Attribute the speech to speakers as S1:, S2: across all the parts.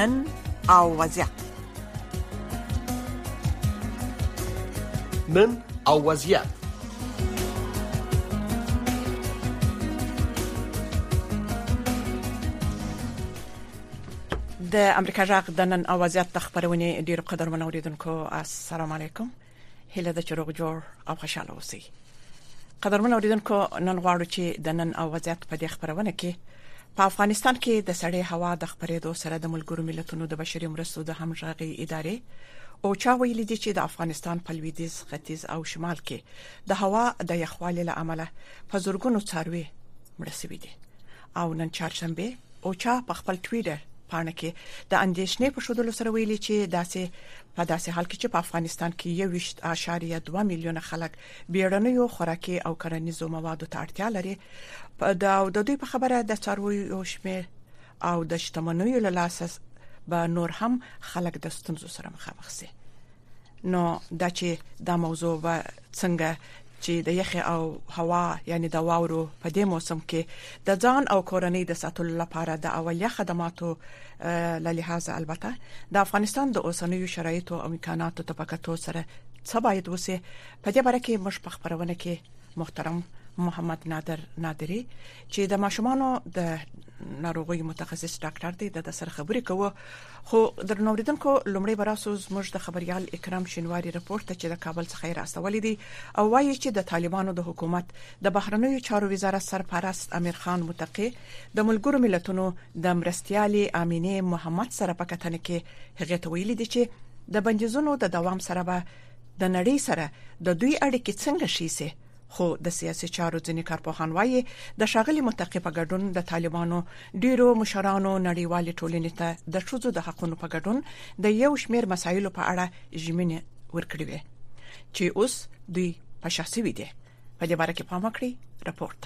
S1: نن او وضعیت.
S2: نن او وضعیت.
S1: د امریکا جغ د نن او وضعیت د خبرونه ډیر قدرمن اوریدونکو السلام علیکم. هله د چروغ جوړ او خوشاله اوسئ. قدرمن اوریدونکو نن غواړو چې د نن او وضعیت په دې خبرونه کې په افغانستان کې د سړې هوا د خبرېدو سره د ملګرو ملتونو د بشري مرستو د همغږي ادارې او چا ویلي دي چې د افغانستان په لویدیځ، ختیځ او شمال کې د هوا د یخوالي له امله په زورګونو څاروي مړ شوي دي. او نن چهارشنبه او چا په خپل ټویټر پاڼه کې د اندېښنې په شودلو سره ویلي چې داسې حال کې چې په افغانستان کې 1.2 میلیونه خلک بیړنیو خوراکي او کرنیزو موادو ته اړتیا لري. د دوی په خبره د څارویو شمیر او د شتمنیو له لاسه به نور هم خلک د ستونزو سره مخامخ شي. نو دا چې دا موضوع به څنګه چې د یخ او هوا یعنی د واورو په دې موسم کې د ځان او کورنۍ د ساتلو لپاره د اولیه خدماتو له لحاظه البته د افغانستان د اوسنیو شرایطو او امکاناتو ته پکاتو سره څه باید وسه په دې باره کې مش په خبرونه کې محترم محمد نادر نادری چې د ماشومانو د ناروغي متخصص ډاکټر دی د سر خبرې کوي. خو در نوریدونکو لومړی براسوس موږ د خبريال اکرام شینواری رپورت چې د کابل څخه راستولې دي او وایي چې د طالبانو د حکومت د بهرنیو چارو وزارت سرپرست امیر خان متقی د ملګرو ملتونو د مرستيالي امینه محمد سره په کتنه کې هغه ته ویلي دي چې د بندیزونو د دوام سره به د نړۍ سره د دوی اړیکې څنګه شي سي. خو د سیاسي چارو ځینې کارپوهان وایي د شاغلي متقی په ګډون د طالبانو ډیرو مشرانو نړیوالې ټولنې ته د شذو د حقونو په ګډون د یو شمیر مسایلو په اړه ژمنه ورکړې وي چې اوس دوی په شخصي ویډیو په دې باره کې پام وکړي. رپورت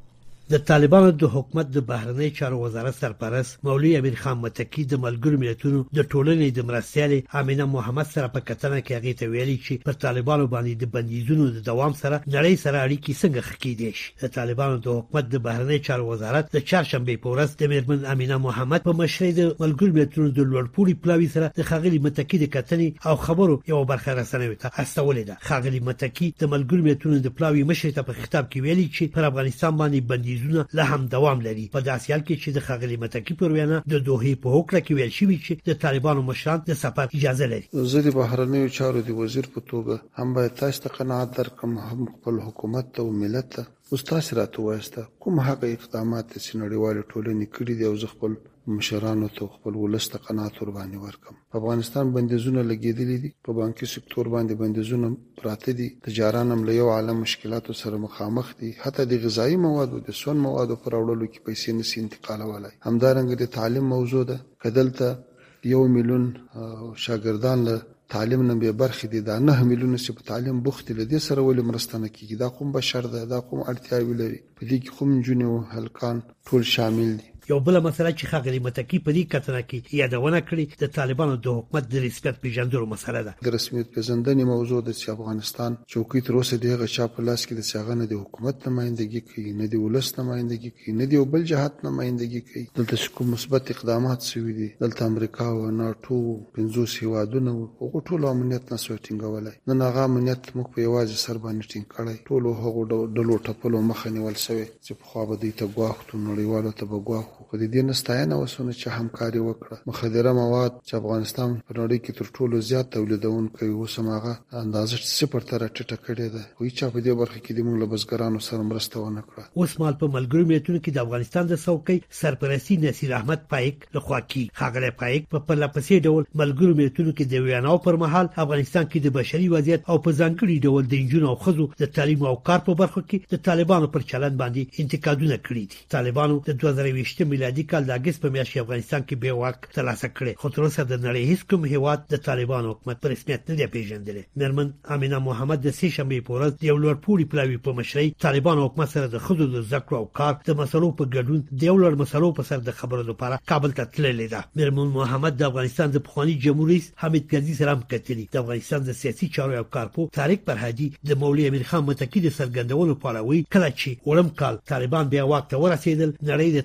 S3: د طالبانو د حکومت د بهرنی چارو وزارت سرپرست مولوی امیر خان متقی د ملګرو ملتونو د ټولنې د مرستيالي امینه محمد سره په کتنه کې هغه ته ویلي چې پر طالبانو باندې د بندیزونو د دوام سره نړۍ سره اړیکې څنګه خکېدې شي. د طالبانو د حکومت د بهرنی چارو وزارت د چهارشنبه په ورځ د میرمن امینه محمد په مشرۍ د ملګرو ملتونو د لوړپوړي پلاوي سره د خاغلی متقی د کتنې او خبرو یو برخه رسنوي ته استولې ده. خاغلی متقی د ملګرو ملتونو د پلاوي مشرۍ ته په خطاب کې ویلي چې پر افغانستان باندې بندیزونه له هم دوام لري. په داسې حال کې چې د خاغلی متقی پر وینا د دوحې په هوکړه کې ویل شوی چې د طالبانو مشران د سفر اجازه لري.
S4: زه د بهرنیو چارو د وزیر په توګه هم باید تاسو ته قناعت درکړم، هم خپل حکومت او ملت ته استاد راته وایسته کوم هغه اقدامات چې نړیوال ټولنې کړې دي او زه خپل مشرانو ته خپل ولست قناعت ور باندې ورکم. په افغانستان بندیزونه لګیدلې دي، په بانکي سکتور باندې بندیزونه پراته دي، تجاران هم له یو عالم مشکلاتو سره مخامخ دي، حتی د غذایی موادو د سون موادو پر وړلو کې پیسې نشي انتقالولای. همدارنګه د تعلیم موضوع ده، کدلته 1 میلیون شاګردان له تعلیم نه به برخې دي، دا 9 میلیونه چې په تعلیم بوخت دي، د سره ولې مرستنه کیږي؟ دا کوم بشر ده، دا کوم اړتیاوي لري؟ په دې کې کوم جنو هلکان ټول شامل دي.
S3: یو بل مسله چې خاغلی متقی په دې کتنه کې یادونه کړې د طالبانو د حکومت د رسمیت پیژندلو مسله ده.
S4: د رسمیت پیژندنې موضوع د افغانستان چوکۍ تر اوسه دغه چا په لاس کې د څنګه نه د حکومت نمائندګي کوي، نه د ولس نمائندګي کوي، نه د بل جهات نمائندګي کوي. دلته کوم مثبت اقدامات شوي دي، دلته امریکا او ناتو 50 هیوادونه او ټول امنیت نه سوټینګولای. نن هغه امنیت موږ په یوازې سر باندې ټینګ کړی. ټول هغه ډلو ټپلو مخه نیول شوی چې په خوا به دوی ته ګواښ نړیوالو ته به ګواښ په دې نستاینه وسونه چې همکاري وکړه. مخدره مواد چې افغانستان په نړۍ کې تر ټولو زیات تولیدونکي وسماغه اندازه 0 تر ټیټه کړې ده. خو هیڅ په دې برخه کې د موږ له بزګرانو سره مرسته ونه کړه.
S3: اوس مال په ملګرو ملتونو کې د افغانستان د څوکۍ سرپرستی نصیر احمد پایک لخوا کی خاغلی پایک په پرلپسې ډول ملګرو ملتونو کې د ویاناو پر مهال افغانستان کې د بشري وضعیت او په ځانګړي ډول د انجونو او خزو د تعلیم او کار په برخه کې د طالبانو پر چلند باندې انتقادونه کړي دي. طالبانو د 2020 میلادي کال د اگست په میاشت افغانستان کې به واک ترلاسه کړي، خو تر اوسه د نړۍ هیڅ کوم هیواد د طالبانو حکومت په رسمیت نه دی پیژندلی. میرمن امینه محمد د سې شنبې په ورځ د یو لوړپوړي پلاوي په مشرۍ طالبانو حکومت سره د خزو د ذکر او کار د مسلو په ګډون د یو لړ مسلو په سر د خبرو لپاره کابل ته تللې ده. میرمن محمد د افغانستان د پخوانی جمهوریت رئیس حمید کرزي سره هم کتلي. د افغانستان د سیاسي چارو او کارپو طارق فرهادي د مولوی امیر خان متقی د سرګندونو پاروي کله چې ولم کال طالبان بیا واک ته ورسېدل، نړۍ د طالبانو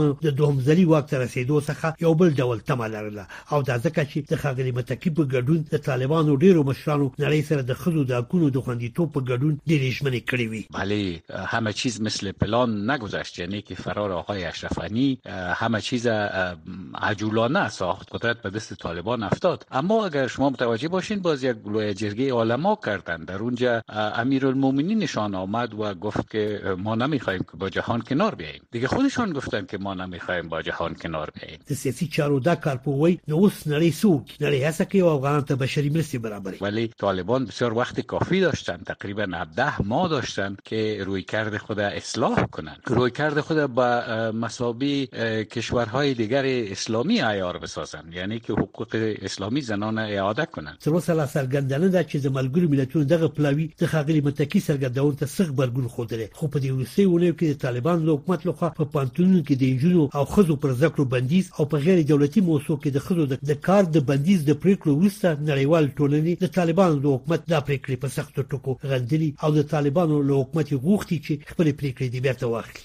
S3: طالبانو د دوهم ځلي واک ته رسیدو څخه یو بل ډول تمه لرله او دا ځکه چې د ښاغلي متکی په ګډون د طالبانو ډیرو مشرانو نړۍ سره د خزو د حقوقو د خوندیتوب په ګډون ډیرې ژمنې کړې وي.
S2: بله همه چیز مثل پلان نگذشت، یعنی که فرار آقای اشرف غنی همه چیز عجولانه ساخت، قدرت به دست طالبان افتاد. اما اگر شما متوجه باشین باز یک لوی جرگه علما کردند، در اونجا امیرالمومنین نشان آمد و گفت که ما نمیخوایم که با جهان کنار بیاییم. دیگه خودشان گفتن که ما نمیخوایم با جهان کنار بیاییم.
S3: د سیاسي چارو دا کار په وای نو اوس نړۍ څوک نړۍ هڅه کوي او افغانانو ته بشري مرستې برابرې.
S2: ولی طالبان بسیار وقت کافی داشتند، تقریبا 17 ماه داشتند که رویکرد خود اصلاح کنند، رویکرد خود با مسابقه کشورهای دیگر اسلامی عیار بسازند، یعنی که حقوق اسلامی زنان اعاده کنند.
S3: تر اوسه لا څرګندنه ده چې د ملګرو ملتونو دغه پلاوی د ښاغلي متکی څرګندون ته سخت برګون خوده، خو په دې وروستي ونیو کې د طالبان له حکومت لخوا په پانتونونو کې د انجونو او خزو پر ذکر بندیز او په غیر دولتي موضوع کې د خزو د کار د بندیز د پریکړو وروسته نړیوال ټولنې د طالبانو د حکومت د پریکړې په سختو ټکو غندلي او د طالبانو له حکومت غوښتي چې خپل پریکړې دې بیرته واخلي.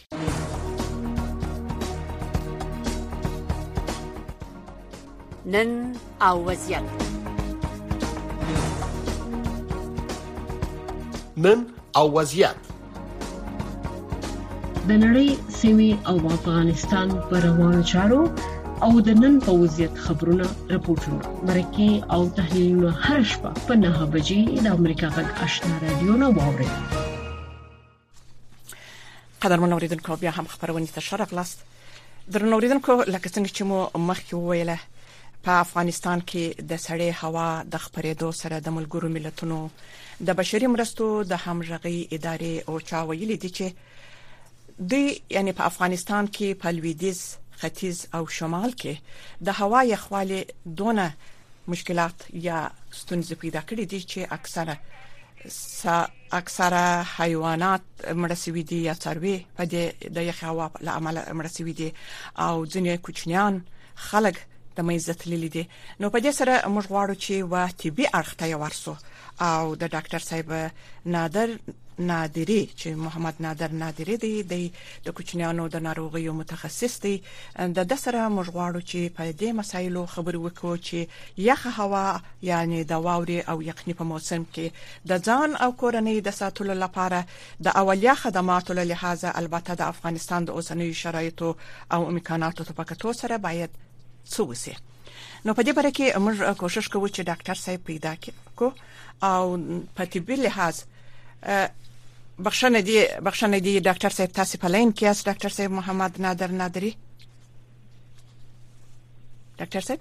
S5: نن او وضعیت
S6: د نړۍ سیمې او افغانستان پر روانو چارو او د نن په وضعیت خبرونه راپورټونه مرکه او تحلیلونه هر شپه په 9 بجې د امریکا غږ آشنا رادیو نه واورئ.
S1: قدرمن اوریدونکو بیا هم خبرونه ته شرف لاست درنو اوریدونکو لکه څنګه چې مو مخکې ویله په افغانستان کې د سړې هوا د خبرېدو سره د ملګرو ملتونو د بشري مرستو د همغږي ادارې او چا ویلي دي چې یعنی په افغانستان کې په لویدیځ ختیځ او شمال کې د هوا یخوالي دونه مشکلات یا ستونزې پیدا کړې دي چې اکثره حیوانات مرسوي دي یا څاروي په دې د یخ هوا له امله مرسوي دي او ځینې کوچنیان خلک د مېزت لیدي دي. نو په دې سره موږ غواړو چې وا طبي اړخ ته ورسو او د ډاکټر صاحب نادری چې محمد نادر نادری دی د کوچنیانو د ناروغیو متخصص دی د سره موږ غواړو چې په دې مسایلو خبرې وکړو چې یخ هوا یعنی د واوري او یخني په موسم کې د ځان او کورنۍ د ساتلو لپاره د اولیا خدماتو له لحاظه البته د افغانستان د اوسنیو شرایطو او امکاناتو په کتو سره باید څوسي. نو په دې باره کې موږ کوشش کوو چې ډاکټر صاحب پیدا کړو او په طبي لحاظ بخښنه دی ډاکټر صاحب تاسو په لاین کې یاست. ډاکټر صاحب محمد نادر نادری ډاکټر صاحب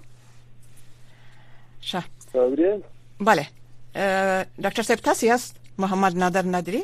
S1: بله ډاکټر صاحب تاسو یاست محمد نادر نادری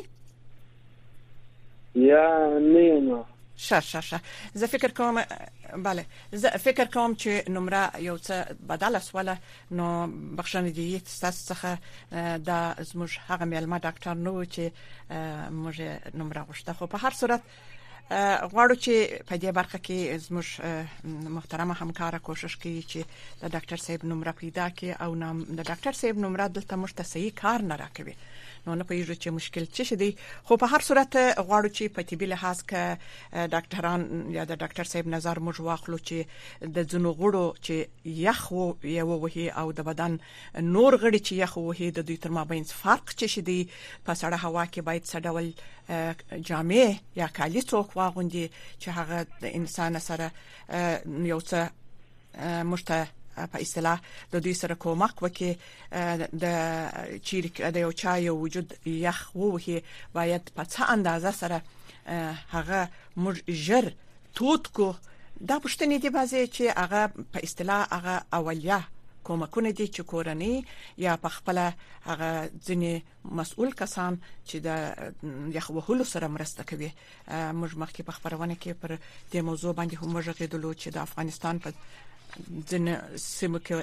S7: یا نه
S1: زه فکر کوم بله زه فکر کوم چې نمره یو څه بدل اسوله نو بخښنه دي تاسو څخه د زموږ هغه معلومه ډاکټر نو چې موږ نمره غوښته خو په هر صورت غواړو چې په دې برخه کې زموږ محترمه همکاره کوشش کوي چې د ډاکټر صاحب نمره پیدا کړي او د ډاکټر صاحب نمره دلته موږ ته صحیح کار نه راکوي. نو نه پېژو چې مشکل څه دی خو په هر صورت غواړو چې په طبي لحاظ کې ډاکټران یا د ډاکټر صاحب نظر موږ واخلو چې د ځنو غړو چې یخ یو وهي او د بدن نور غړي چې یخ وهي د دوی تر مابین فرق څه دی. په سړه هوا کې باید څه ډول جامې یا کالي څوک واغوندي چې هغه د انسان سره یو څه مشته په اصطلاح د دوی سره کومک وکړي د چیرې د یو چا یو وجود یخ ووهي باید په څه اندازه سره هغه مجر توت کو دا پښتنې دی بازي چې هغه په اصطلاح هغه اولیا کومکونه دي چې کورنۍ یا په خپل هغه ځینې مسؤل کسان چې د یخ وهلو سره مرسته کوي. موږ مخکې په خبرونه کې پر دې موضوع باندې هم غږیدلو چې د افغانستان په ځینې سیمو کې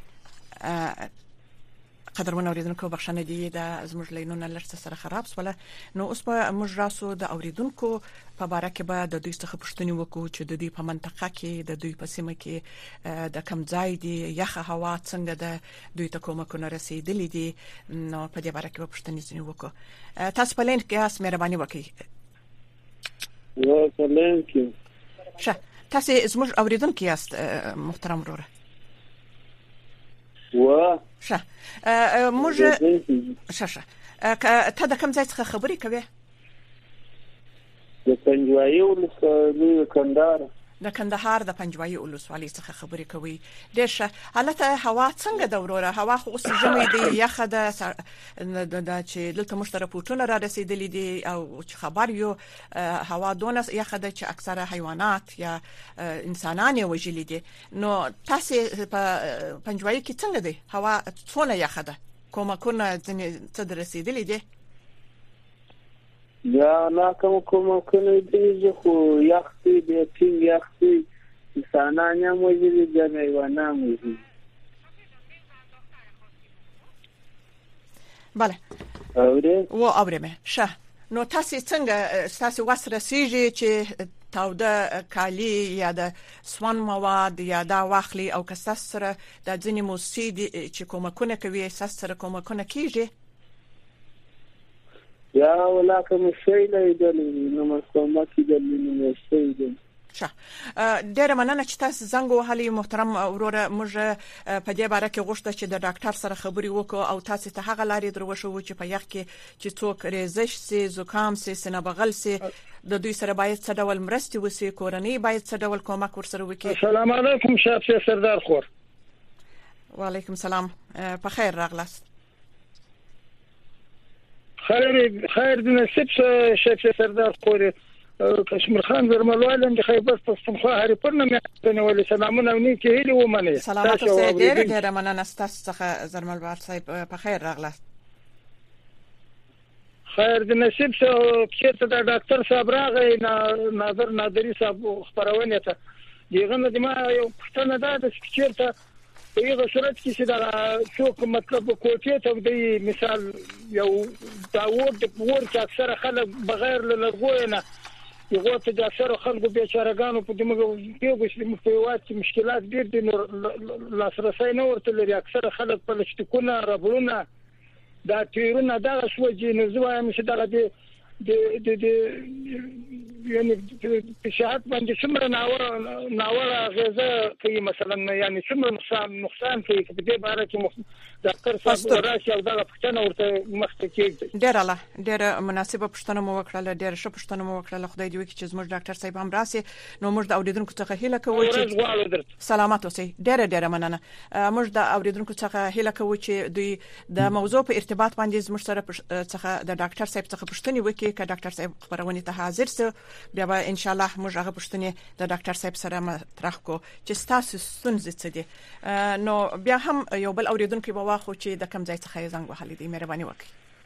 S1: قدرمن اوریدونکو بخښنه دي د زموږ لینونه لرسته سره خراب سواله. نو اوس په موږ راسو د اوریدونکو په باره کې به د دوی څخه پوښتنه وکړو چې د دوی په منطقه کې د دوی په سیمه کې د کم ځای دی یخ هوا څنګه د دوی ته کومکونه رسیدلې دي. نو په دې باره کې به پوښتنه وکړو. تاسو په لین کې اس مهرباني وکړئ.
S7: سلام کې
S1: تاسو زموږ اوریدونکو یاست محترم وروره شه موږ شه ته د کوم ځای څخه خبرې کوې؟
S7: د پنجوایي ولسوالۍ کندهار.
S1: د کندهار د پنجوایي ولسوالۍ څخه خبرې کوي. ډېر ښه. حالته هوا څنګه ده وروره؟ هوا خو اوس ژمي دی، یخه ده، د چې دلته موږ ته راپورټونه را رسېدلي دي او چې خبر یو هوا دونه یخه ده چې اکثره حیوانات یا انسانان یې وژلي دي. نو تاسو په پنجوایي کې څنګه دی؟ هوا څونه یخه ده؟ کومه څه رسېدلي دي؟
S7: یا نه کوم کنه دې خو یختي دې ټینګ یختي انسانان یې موجودي دي نه حیوانات موجودي.
S1: بله اورمه شه. نو تاسو څنګه تاسو وسره سیږي چې تاوده کالی یا د سوان مواد یا دا واخلي او که سره د ځینې موسیقي چې کومکونه کوي سره کومکونه کیږي
S7: یا ولا کوم شی نه دی نو مسومه کیږي نو شی دی.
S1: ښه ډېر مننه چې تاسو زنګ وهلي محترم وروره. موږ په دې باره کې غوښته چې د ډاکټر سره خبرې وکړو او تاسو ته هغه لارې دروښو چې په یخ کې چې څوک ریزش سي، زکام سي، سینه بغل سي، د دوی سره باید څه ډول مرستې وسی، کورنۍ باید څه ډول کومک ورسره وکړي.
S8: السلام علیکم شافعي سردار خور.
S1: وعلیکم السلام، په خیر راغلاست.
S8: خیر د نصیب شافعي سردار خور. کشمیر خان زرملوالم د خیبر پښتونخوا هری پرنه مې ولې سلامونه ونی کې هلي ومنه.
S1: سلامات اوسئ. ډېر مننه ستاسو څخه زرملوال صاحب، په خیر راغلاست.
S8: خیر د نصیب چې د ډاکټر صاحب راغی ناظر نادری صاحب خبرونه ته دیغه نه ما یو پښتنه ده چې ته یو صورت کې چې دا څوک مطلب کوټې ته دی مثال یو دا ورته اکثر خلک بغیر له لغوینه یو ته د اکثر خلکو بیچارهګانو په دماغ کې وګورئ په واسطه مشکلات ډېر دي، نو لاسرسي نه ورته لري. اکثر خلک په لشتکونه ربړونه دا تیرونه دا شوجي نه زوایم چې دا د یعنی په شهادت باندې څومره ناوړه غذا کوي مثلا، یعنی څومره نقصان کوي په دې باره کې ډاکټر صاحب راشي او دا پښتنه ورته مخته کېږي.
S1: ډېر مناسبه پښتنه مو وکړه، ډېر ښه پښتنه مو وکړه. خدای دې وکړي چې زموږ ډاکټر صاحب هم راسي. نو موږ د اوریدونکو څخه هیله کوو چې سلامات اوسئ. ډېر مننه. موږ د اوریدونکو څخه هیله کوو چې دوی د موضوع په ارتباط باندې زموږ سره څخه د ډاکټر صاحب څخه پوښتنه وکړي. که ډاکټر صاحب خبرونه ته حاضر سي بیا به ان شاء الله موږ هغه پوښتنه د ډاکټر صاحب سره مطرح کو چې تاسو ستونزې څه دي. نو بیا هم یو بل اوریدونکو به واخو چې د کوم ځای څخه زنګ وهلی دی. مهرباني وکړئ.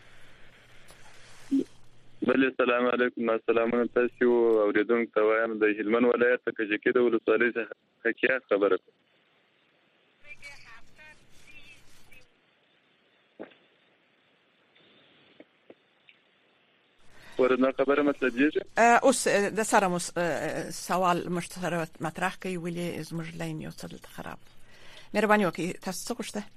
S9: بل السلام علیکم. السلام تاسو اوریدونکو ته وایم د هلمند ولایت کجکی د ولسوالۍ څخه حقیقت خبره کوم. ورنه خبره مطلب دی
S1: اوس د سره سوال مشترک مطرح کوي ولې زموږ لاین یو څه خراب. مهرباني وکړئ تاسو څه غوښته؟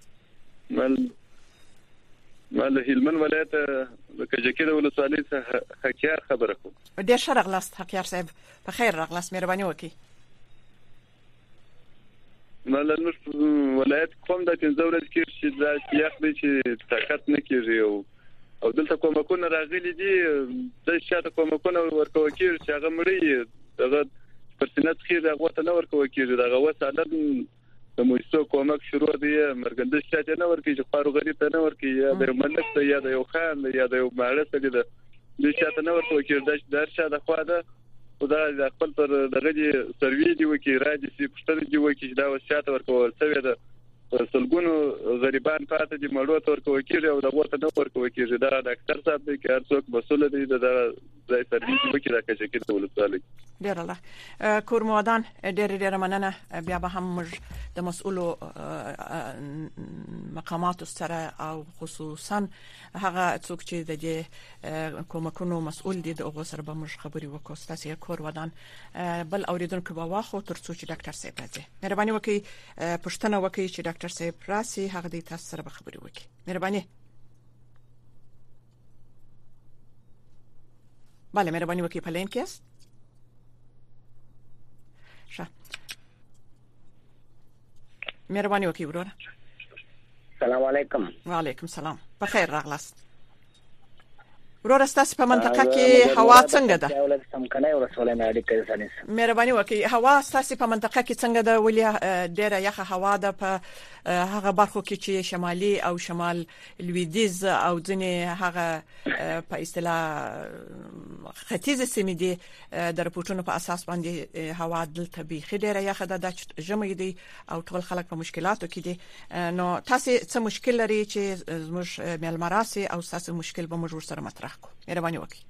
S9: مال هلمند ولایت د کجکی د ولسوالۍ څخه حقیقت خبره کوم.
S1: ډېر ښه راغلاست حقیقت صاحب، په خیر راغلاست. مهرباني وکړئ.
S9: مال نو ولایت کوم د 15 ورځې کې چې دا یخ دی چې طاقت نه کیږي او دلته کومکونه راغلي دي د شاته کومکونه ورکوي کېږي چې هغه مړی دغه پرسینات خیر هغه ته نه ورکوي کېږي. دغه وسالت د موسسو کومک شروع دی مرګنده شاته نه ورکوي چې خارو غریب ته نه ورکوي یا د ملک ته یا د یو خان یا د یو ماړه ته د شاته نه ورکوي کېږي. د شاته خو دا خدای خپل پر دغه دی سروي دی وکي راځي چې پښتنه دی وکي دا وساته ورکول څه ده سلګونو غریبان پاتې دي مړو ته ورکوي کېږي او دغه ته نه ورکوي کېږي. دا ډاکټر صاحب دی که هر څوک مسؤل دی د ځای سرویس وکړي د کجکی د ولسوالۍ.
S1: ډېر الله کورمودان ډېر مننه. بیا به هم موږ د مسؤلو مقاماتو سره او خصوصا هغه څوک چې د دې کومکونو مسؤل دي د هغه سره به موږ خبرې وکړو. تاسو کورمودان بل اوریدونکو به واخو ترڅو چې ډاکټر صاحب راځي. مهرباني وکړئ پښتنه وکړئ چې ډاکټر صاحب راسي هغه دې تاسو سره به خبرې وکړي. مهرباني. بله مهرباني وکړئ په لین کې است. ښه مهرباني وکړئ وروره.
S10: السلام علیکم.
S1: وعلیکم السلام. په خیر راغلاست وروره. ستاسو په منطقه کې هوا څنګه ده؟ مهرباني وکړئ هوا ستاسو په منطقه کې څنګه ده؟ ولې ډیره یخه هوا ده په هغه برخو کې چې شمالي او شمال لویدیځ او ځینې هغه په اصطلاح ختیځ سیمې دي د رپورټونو په اساس باندې هوا دلته بیخي ډیره یخه ده د ژمي دي او ټول خلک په مشکلاتو کې دي. نو تاسو څه مشکل لري چې زموږ میلمراسي او تاسو مشکل به موږ سره مطرح کو؟ مهرباني وکړئ.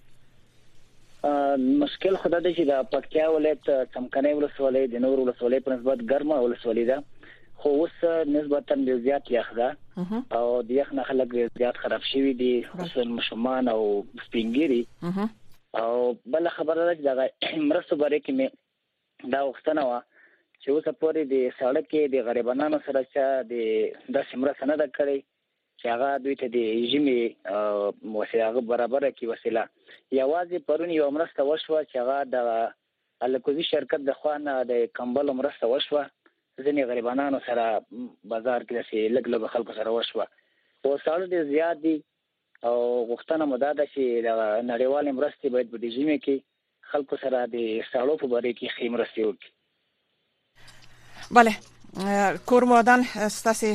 S10: مشکل خدای دې چې د پکتیا ولایت څمکنۍ ولسوالۍ د نور ولسوالۍ په نسبت ګرمه ولسوالۍ ده، خو اوس نسبتاً زیات یخ ده او د یخ نه خلک زیات خراب شوي دي، خصوصا مشومان او سپینګيري. او بل خبره ده چې د مرستو باره کې مې دا وختنه و چې اوس پورې د سړک کې د غریبانو سره چې د سمره سند کړي چې هغه دوی ته د ژمي وسیله برابر کی وسیله یوازې پرون یو مرسته وشوه چې هغه د الکوزي شرکت د خوانه د کمبل مرسته وشوه، ځینې غریبانو سره بازار کې چې لګ خلکو سره وشوه. او سړی ډېر زیات دي او غوښتنه مو ده چې د نړیوالې مرستې باید په دې ژمي کې خلکو سره د سړو په باره کې ښې مرستې وکړي.
S1: بله کور مودان ستاسو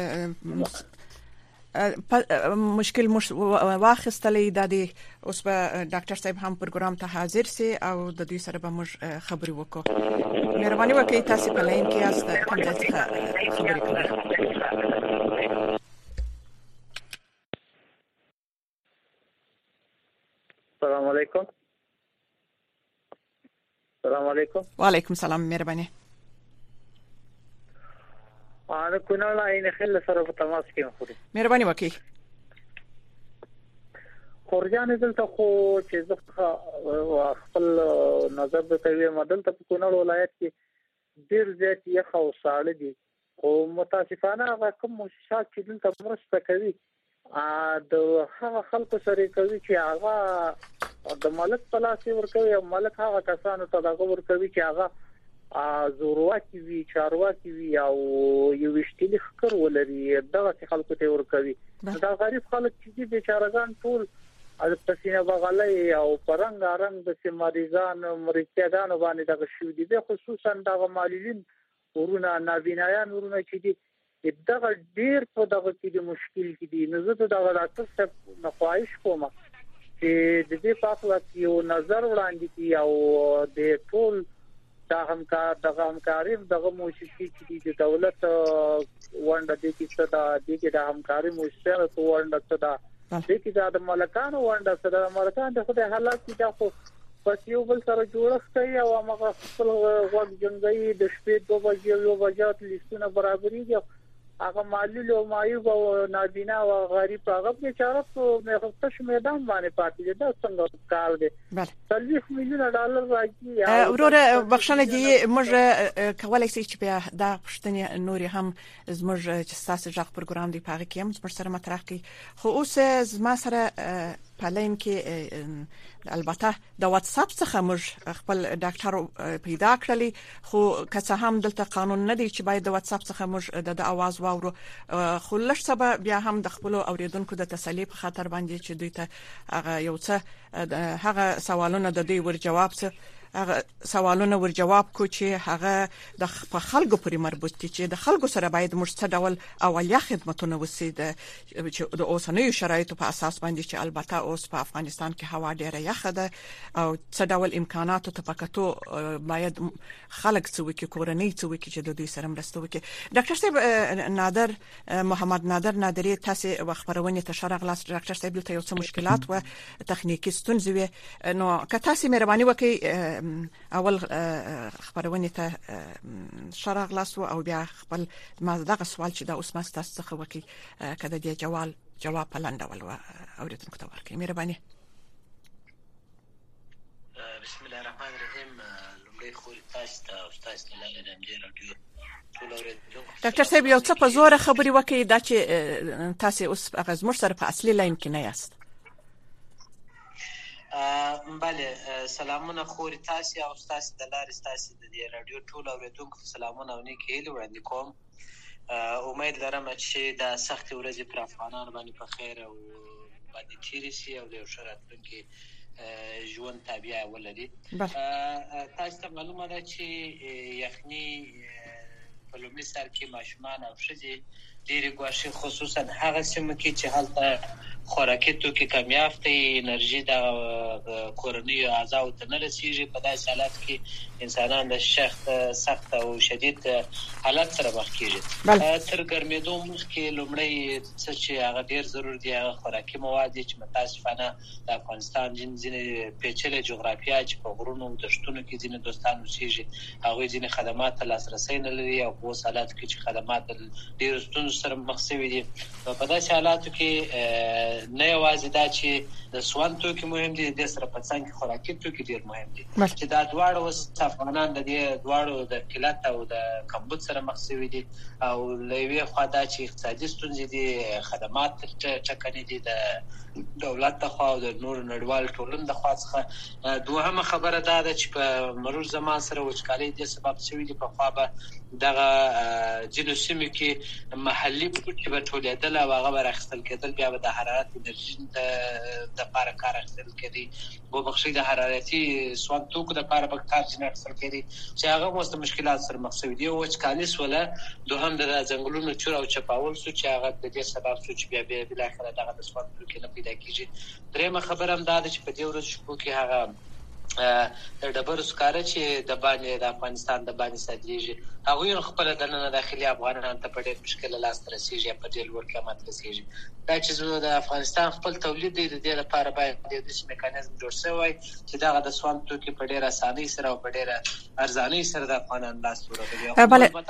S1: مشکل واخستلې د دې اوس په ډاکټر صاحب هم پروګرام ته حاضر سي او د دوی سره به موږ خبرې وکړو. مهرباني وکړئ تاسو په لاین کې یاست، کوم ځای څخه خبرې کوئ؟
S7: السلام علیکم. السلام علیکم.
S1: وعلیکم السلام. مهرباني.
S7: انا کونړ لاین خل سره په تماس کې مخوري.
S1: مهرباني وکړئ.
S7: خورجان دلته خو چې زه خپل نظر د کوي مدل ته په کونړ ولایت کې ډیر زیات یخ او ساړه دي، او متاسفانه هغه کوم مؤسسات چې دلته مرسته کوي د هغه خلکو سره کوي چې هغه د ملک پلاسي ورکوي او ملک هغه کسانو ته دغه ورکوي چې هغه زورواکي وي، چارواکي وي او یو وشتلي خکر ولري، دغه خلکو ته ورکوي. دا غریب خلک چې بیچارهګان ټول د پسینه بغلې او پرنګ رنګ د سیماریزان مریتیاګانو باندې دغه شو دي، خصوصا دغه مالین ورونه نابینایان ورونه چې دي دغه ډیر په دغه کې د مشکل کې دي. نو زه دغه ډاکټر صاحب نخواهش کوم چې د دې په اړه یو نظر وړاندې کړي او د ټول دغه همکاري دغه موششي چې د دولت ونده دي چې د همکاري موششه ته ونده څه چې د ملکانو ونده سره ملکان د خدای حالات کې دا خو پس یو بل سره جوړښت کوي او هغه خپل وګ جنګي د شپې 2 بجې یو بجات لیستونه برابرۍ دي، هغه معلول او معیوب او نابینا او غریب هغه بیچاره په مختص میدان باندې پاتې دي. دا څنګه کار دی؟ 30 میلیون ډالر راځي.
S1: وروره بخښنه دي موږ کولای شو چې بیا دا پښتنې نوري هم زموږ چې تاسو ځخ پروګرام دی پاره کې هم سره مطرح کی، خو اوس زما سره پالاین کې البته د واتس اپ څخه موږ خپل ډاکټر پیدا کړلی، خو که څه هم دلته قانون نه دی چې باید د واتس اپ څخه موږ د اواز واورو، خو لږ څه بیا هم د خپل اوریدونکو د تسلی په خاطر باندې چې دوی ته هغه یو څه هغه سوالونه د دوی ور جواب څه هغه سوالونه ور جواب کو چې هغه د خلکو پرې مربوط دي، چې د خلکو سره باید موږ څه ډول اولیا خدماتونه وسي د اوسنیو شرایطو په اساس باندې چې البته اوس په افغانستان کې هوا ډیره یخه ده او څه ډول امکاناتو ته پکاتو باید خلک څه وکړي، کورنۍ څه وکړي چې د دوی سره مرسته وکړي. ډاکټر صاحب نادر محمد نادر نادری تاسو خبرونه ته شرغ لاس ډاکټر صاحب ته یو څه مشکلات و تخنیکی ستونزې نو که تاسو مهرباني وکړئ اول خبرونه ته شرغ لاس او بیا خپل ما دغه سوال چې دا اوس ما تاسو څخه وکړي کله دی جواب پلاندول او اوریدونکو ته ورکړئ. مهرباني.
S11: بسم الله الرحمن الرحیم. لومړی خو تاسو ته استاد لاله د امجیل رادیو ټول اوریدونکو
S1: ډاکټر صاحب یو څه په زور خبري وکړي دا چې تاسو اوس هغه زموږ سره په اصلي لاین کې نه یاست.
S11: بله bale سلامونه خوري تاسو او تاسو د لارې تاسو د رادیو ټول اوریدونکو سلامونه او نیکی هیله وړاندې کوم. امید لرم چې دا سخت ورځې پر افغانانو باندې په خیر او باندې تیرې شي او د راتلونکي ژوند تابع ولري. تاسو ته معلومه ده چې یخني په لومړي سر کې ماشومان او ښځې ډېرې ګواښي، خصوصا هغه سیمو کې چې هلته خوراکي توکي کمیاب دي، انرژي د کورنیو اعضاو ته نه رسیږي. په داسې حالت کې انسانان د سخت او شدید حالت سره مخ کېږي. تر ګرمېدو مخکې لومړی څه چې هغه ډېر ضرور دي هغه خوراکي مواد دي چې متاسفانه د افغانستان ځینې پیچلې جغرافیه چې په غرونو او دښتونو کې ځینې دوستان اوسېږي، هغوی ځینې خدمات ته لاسرسی نه لري او په اوس حالت کې چې خدمات ډېرو ستونزو سره مخ شوي دي. په داسې حالاتو کې نه یوازې دا چې د سون توکي مهم دي، د سره په څنګ کې خوراکي توکي ډېر مهم دي چې دا دواړه اوس افغانان د دې دواړو د قلت او د کمبود سره مخ شوي دي. او له یوې خوا دا چې اقتصادي ستونزې دي، خدمات ټکنې دي د دولت لخوا او د نورو نړیوالو ټولنو لخوا څخه. دوهمه خبره دا ده چې په مرور زمان سره وچکالۍ دې سبب شوي دي. پخوا به دغه ځینو سیمو کې محلي بوټي به ټولېدل او هغه به راخیستل کېدل، بیا به د حرارت انرژي دپاره کار اخیستل کېدی، وبخښئ د حرارتي سون توکو دپاره به کار ځینې اخیستل کېدی چې هغه هم اوس د مشکلات سره مخ شوي دي. وچکالي سوله، دوهم د ځنګلونو چور او چپاول سو چې هغه د دې سبب سو چې بیا بالاخره دغه د سون توکي نه پیدا کېږي. درېیمه خبره هم دا ده چې په دې ورځو شپو کې هغه د ډبرو سکاره چې د باندې د افغانستان د باندې صادریږي، هغوی خپل دننه داخلي افغانانو ته په ډېر مشکل لاسته رسیږي، په ډېر لوړ قیمت رسیږي. دا چې د افغانستان خپل تولید دی، د دې لپاره باید د دې میکانیزم جوړ شوی چې دغه د سون توکي په ډېر اسانۍ سره او په ډېر ارزانۍ سره د افغانانو لاس ورغلي.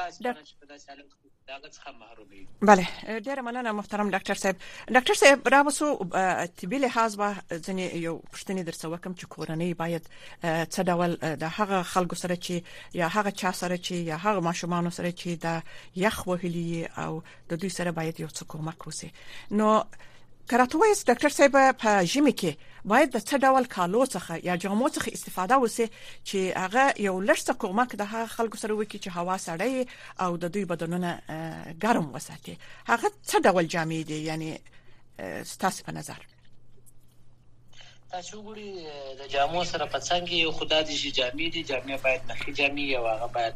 S1: بله، ډیره مننه محترم ډاکټر صاحب. ډاکټر صاحب راوسو طبي لحاظ به ځنې یو پوښتنه درڅ وکم چې کورنۍ باید څه ډول د هغه خلکو سره چې یا هغه چا سره چې یا هغه ماشومان سره چې د یخ وهلي او د دوی سره باید یو څه کومک وسی. نو کراټویس ډاکټر صاحب په ژمي کې باید د څه ډول کالو څخه یا جامو څخه استفاده وسی چې هغه یو لږ څه کومک د هغه خلکو سره وکړي چې هوا سړی او د دوی بدنونه ګرم وساتي. هغه څه ډول جامې دي یعنی ستاسو په نظر؟
S11: تاسو ګوري د جامو سره په څنګه یو خدای دي چې جامې دي، جامې باید نخي جامې او هغه باید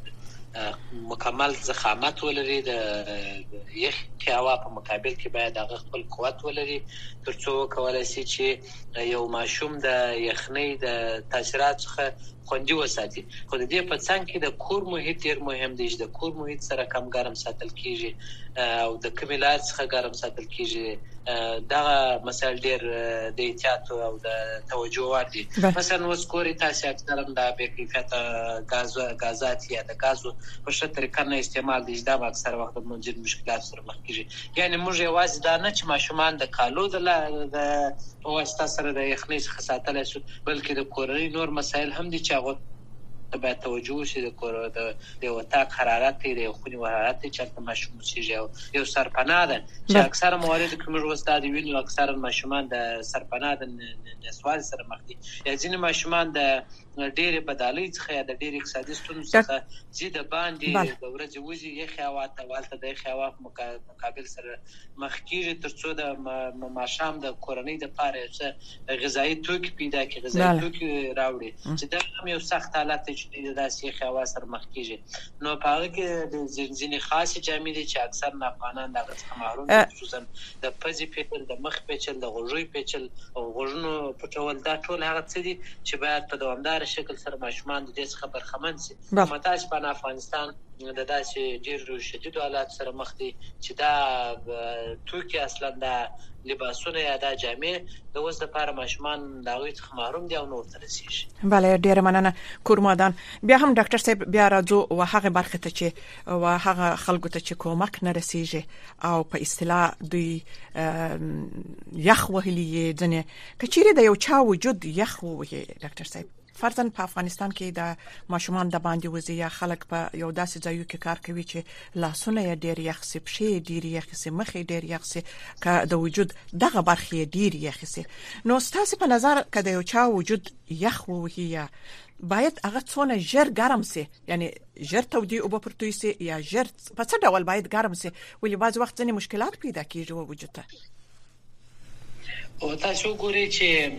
S11: مکمل ضخامت ولري، د یخ هوا په مقابل کې باید هغه خپل قوت ولري ترڅو کولای شي چې یو ماشوم د یخنۍ د تاثیرات څخه خوندي وساتي. خو د دې په څنګ کې د کور محیط ډېر مهم دی چې د کور محیط سره کم ګرم ساتل کیږي او د کمې لارې څخه ګرم ساتل کیږي. دغه مسایل ډېر د احتیاط او د توجه وړ دي. مثلا اوس ګورئ تاسو اکثرا د بې کیفیته غازات یا د غازو په ښه طریقه نه استعمال دي، دا اکثر وخت د موجود مشکلات سره مخ کیږي. یعنی موږ یوازې دا نه چې ماشومان د کالو د واسطه سره د یخنۍ څخه ساتلی شو، بلکې د کورنۍ نور مسایل هم دي چې هغه ته باید توجه وشي. د اتاق حرارت دی، د خونې حرارت دی چې هلته ماشوم اوسېږي او یو سرپناه ده چې اکثره مواردو کې موږ اوس دا د وینو اکثره ماشومان د سرپناه د نسوالي سره مخ دي، یا ځینې ماشومان د ډېرې بدالۍ څخه یا د ډېرې اقتصادي ستونزو څخه ځي د باندې د ورځې وځي یخې هوا ته، هلته د یخې هوا په مقابل سره مخ کېږي ترڅو د ماښام د کورنۍ دپاره یو څه غذایي توکي پیدا کړي، غذایي توکي راوړي چې دا هم یو سخت حالت دی چې د داسې یخې هوا سره مخ کېږي. نو په هغه کې د ځینې خاصې جامې دي چې اکثر افغانان د هغه څخه محروم دي، خصوصا د پزې پیچل، د مخ پیچل، د غوږۍ پیچل او غوږونو پټول. دا ټول هغه څه دي چې باید په دوامداره شکل سره ماشومان د دې څخه برخمن شي. متاسفانه افغانستان د داسې ډېرو شدیدو حالات سره مخ دي چې دا توکي اصلا د لباسونه یا دا جامې د اوس دپاره ماشومان د هغوی څخه محروم دي او نه ورته رسېږي.
S1: بله، ډېره مننه کورمادان. بیا هم ډاکټر صاحب بیا راځو و هغه برخې ته چې و هغه خلکو ته چې کومک نه رسېږي او په اصطلاح دوی یخ وهلي یې ځنې که چیرې د یو چا وجود یخ ووهي ډاکټر صاحب فرضاً په افغانستان کې د ماشومان د باندې وزي یا خلک په یو داسې ځایو کې کار کوي چې لاسونه یې ډېر یخ سي، پښې ډېر یخ سي، مخ ډېر یخ سي، که د وجود دغه برخې ډېر یخ سي. نو ستاسو په نظر کله یو چا وجود یخ ووهي یا باید هغه څونه ژر ګرم سي، یعنی ژر تودي او په پرتوي سي یا ژر په څه ډول باید ګرم سي؟ ولې بعض وخت ځنې مشکلات پیدا کیږي وجود ته.
S11: او تاسو ګورئ چې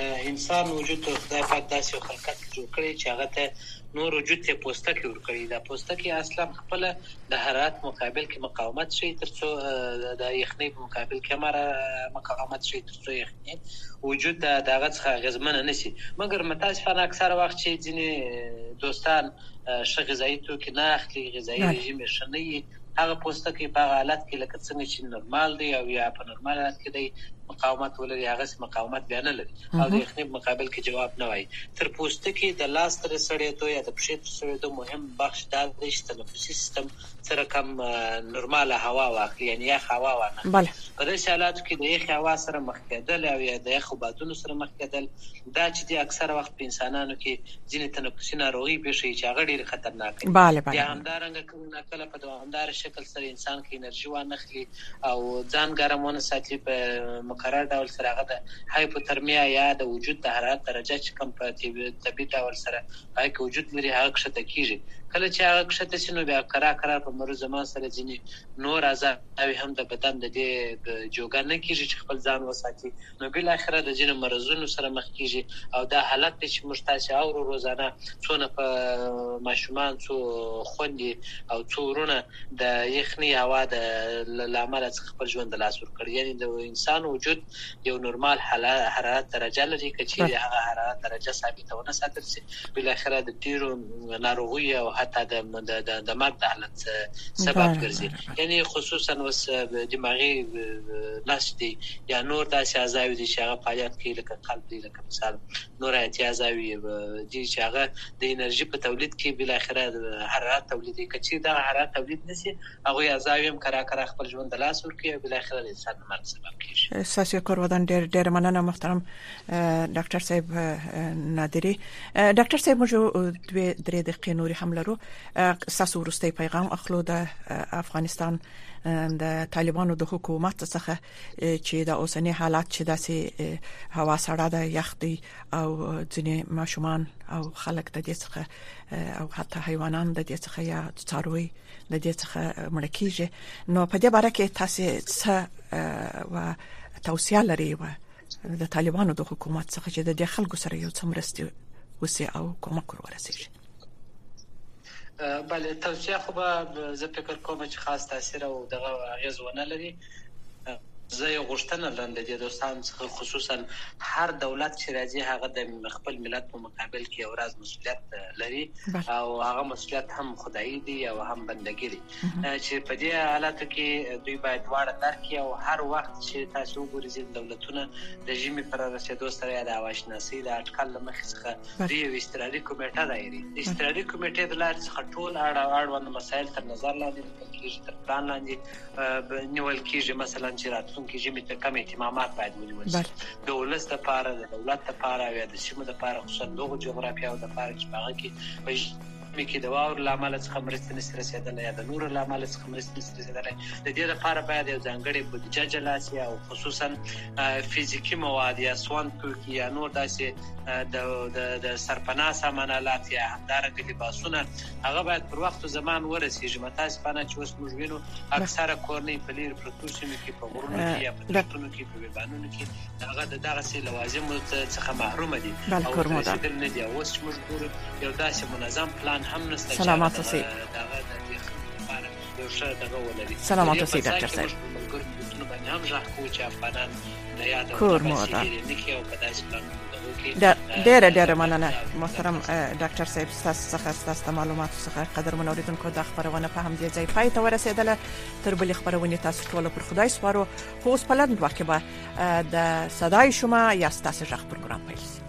S11: انسان وجود خدای پاک داسې خلقت جوړ کړی چې هغه ته نور وجود ته پوستکی ورکړي. دا پوستکی اصلا خپل د حرارت مقابل کې مقاومت شي، ترڅو د یخنۍ په مقابل کې مقاومت شي، ترڅو یخنۍ وجود دغه څخه غزمنه نشي. مګر متاسفانه اکثر وخت چې ځینې دوستان ښه غذایي توکي نه اخلي، غذایي رژیم یې ښه نه وي، هغه پوستکی په حالت کې لکه څنګه چې نورمال دی او یا په نورمال حالت کې دی مقاومت ولري، هغه مقاومت بیا نه لري او د یخنۍ مقابل کې جواب نه وایي. تر پوستکي د لاس تر سړېدو یا د پښې تر سړېدو مهم بخش دا دی چې تنفسي سیستم سره کم نورماله هوا واخلي، یعنی یخ هوا واخلي. په داسې حالاتو کې د یخ هوا سره مخ کېدل او یا د یخو بادونو سره مخ کېدل دا چې د اکثر وخت په انسانانو کې ځینې تنفسي ناروغي پیښوي چې هغه ډېرې خطرناکه دي. یا همدارنګه کله په دوامداره شکل سره انسان کې انرژي وانخلي او ځان ګرم ونه ساتي، په مقرر ډول سره هغه د هایپوترمیا یا د وجود د حرارت درجه چې کم په طبیعي ډول سره هغه کې وجود لري هغه کښته کیږي. کله چې هغه کښته شي نو بیا کرار په مرو زمان سره ځینې نور اعضا هم د بدن د دې جوګه نه کیږي چې خپل ځان وساتي، نو بالاخره د ځینو مرزونو سره مخ کیږي. او دا حالت چې موږ تاسو اورو روزانه څونه په ماشومان څو خوندې او څو ورونه د یخنۍ هوا د لامل څخه خپل ژوند د لاس ورکړي. یعنی د انسان وجود یو نورمال حرارت درجه لري، چې هغه حرارت درجه ثابته ونه ساتل شي بالاخره د ډیرو ناروغي او حتی د مرګ د حالت سبب ګرځي. یعنی خصوصا وس دماغي نسج دي یا نور داسې اعضاء دي چې هغه فعالیت کوي لکه قلب دی، لکه مثال نور اعضاء دي چې هغه د انرژي په تولید کې بالاخره حرارت تولیدي. کچې دا حرارت تولید نشي هغه اعضاء هم کرا خپل ژوند د لاس ورکوي او بالاخره د انسان مرګ سبب کیږي.
S1: ساسي کورودان ډېر مننه محترم ډاکټر صاحب نادری. ډاکټر صاحب موږ 2-3 دقیقې نوري هم لرو. ساسو ورستي پیغام اخلو د افغانستان د طالبانو د حکومت څخه چې د اوسنی حالات چې داسې هوا سړه ده، یخ دی او ځینې ماشومان او خلک د دې څخه او حتی حیوانان د دې څخه یا څاروي د دې څخه مړ کیږي. نو په دې باره کې تاسو څه و توصیه لري و د طالبانو د حکومت څخه چې د خلکو سره یو څه مرستې وسی او کومک ورسیږي؟
S11: بله، توصیه خو به زه فکر کوم چې خاص تاثیر او دغه اغیز ونه لري. زه یو غوښتنه لرم د دې دوستانو څخه، خصوصا هر دولت چې راځي هغه د خپل ملت په مقابل کې یو راز مسؤلیت لري او هغه مسؤلیت هم خدایي دی او هم بندګي دی چې په دې حالاتو کې دوی باید واړه درک کړي او هر وخت چې تاسو وګورئ چې دولتونه د ژمي پر رسیدو سره د اواشناسي د اټکل مخ څخه د یو استرالي کمیټه دایري. د استرالي کمیټې د لارې څخه ټول اړوند مسایل تر نظر لاندې کیږي، تر پلان لاندې نیول کیږي. مثلا چې راتلونکي ژمي ته کوم اهتمامات باید ونیول شي د ولس لپاره، د دولت لپاره او د سیمو لپاره، خصوصا دغه جغرافیه او د لپاره چې هغه کې کې د واور لامل څخه مرستې نشي رسیدلای یا د نور لامل څخه مرستې نشي رسیدلای. د دې لپاره باید یو ځانګړی بودیجه جلا شي او خصوصا فزیکی مواد یا سوان توکي یا نور داسې د سرپناه سامانالات یا همدارنګه لباسونه هغه باید پر وخت او زمان ورسیږي. متاسفانه چې اوس موږ وینو اکثره کورنۍ په لیر پروتو سیمو کې په غرونو کې یا په دښتونو کې په بیابانونو کې هغه دغه سي لوازم څخه محروم دي او رسیدل نه دي. اوس موږ ګورو یو داسې منظم پلان هم نشته.
S1: سلامات اوسئ. سلامات اوسئ ډاکټر صاحب.
S11: هم ځکه چې افغانان نه یاد
S1: کور مو ده ډېر مننه محترم ډاکټر صاحب. تاسو معلومات څخه قدر منوریدونکو د خبرونه په هم دي ځای پای ته ورسېدله. تر بلې خبرونه تاسو ټول پر خدای سپارو. خو اوس په لند وخت کې به د صداي شما یا تاسو ژغ پروګرام پیل